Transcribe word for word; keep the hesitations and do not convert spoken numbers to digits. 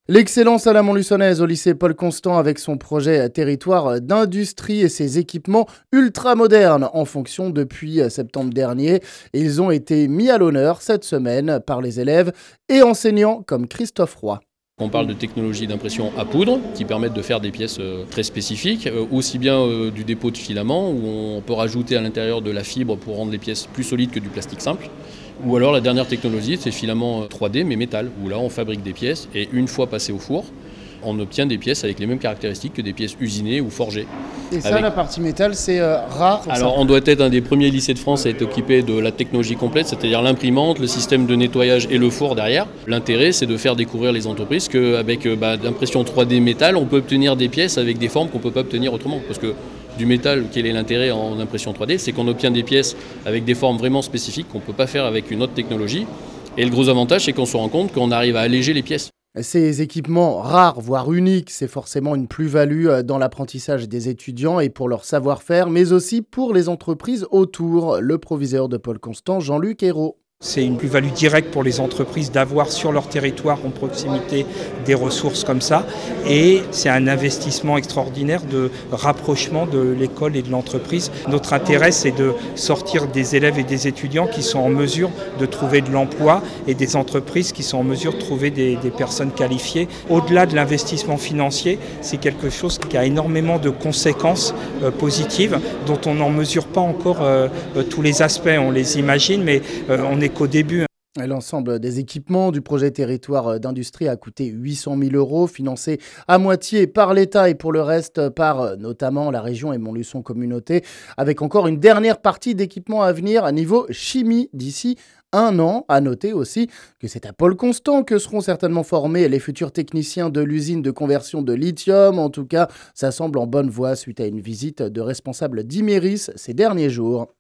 L'excellence à la Montluçonnaise au lycée Paul Constant avec son projet territoire d'industrie et ses équipements ultra modernes en fonction depuis septembre dernier. Ils ont été mis à l'honneur cette semaine par les élèves et enseignants comme Christophe Roy. On parle de technologies d'impression à poudre qui permettent de faire des pièces très spécifiques, aussi bien du dépôt de filaments où on peut rajouter à l'intérieur de la fibre pour rendre les pièces plus solides que du plastique simple. Ou alors la dernière technologie, c'est filaments trois D mais métal, où là on fabrique des pièces et une fois passées au four, on obtient des pièces avec les mêmes caractéristiques que des pièces usinées ou forgées. Et ça, avec... la partie métal, c'est euh, rare. Alors on doit être un des premiers lycées de France à être équipé de la technologie complète, c'est-à-dire l'imprimante, le système de nettoyage et le four derrière. L'intérêt, c'est de faire découvrir les entreprises qu'avec bah, l'impression trois D métal, on peut obtenir des pièces avec des formes qu'on ne peut pas obtenir autrement. Parce que du métal, quel est l'intérêt en impression trois D? C'est qu'on obtient des pièces avec des formes vraiment spécifiques qu'on ne peut pas faire avec une autre technologie. Et le gros avantage, c'est qu'on se rend compte qu'on arrive à alléger les pièces. Ces équipements rares, voire uniques, c'est forcément une plus-value dans l'apprentissage des étudiants et pour leur savoir-faire, mais aussi pour les entreprises autour. Le proviseur de Paul Constant, Jean-Luc Hérault. C'est une plus-value directe pour les entreprises d'avoir sur leur territoire en proximité des ressources comme ça. Et c'est un investissement extraordinaire de rapprochement de l'école et de l'entreprise. Notre intérêt, c'est de sortir des élèves et des étudiants qui sont en mesure de trouver de l'emploi et des entreprises qui sont en mesure de trouver des, des personnes qualifiées. Au-delà de l'investissement financier, c'est quelque chose qui a énormément de conséquences euh, positives dont on n'en mesure pas encore euh, tous les aspects. On les imagine, mais euh, on est qu'au début. L'ensemble des équipements du projet territoire d'industrie a coûté huit cent mille euros, financé à moitié par l'État et pour le reste par notamment la région et Montluçon Communauté, avec encore une dernière partie d'équipements à venir à niveau chimie d'ici un an. À noter aussi que c'est à Paul Constant que seront certainement formés les futurs techniciens de l'usine de conversion de lithium. En tout cas, ça semble en bonne voie suite à une visite de responsables d'Imerys ces derniers jours.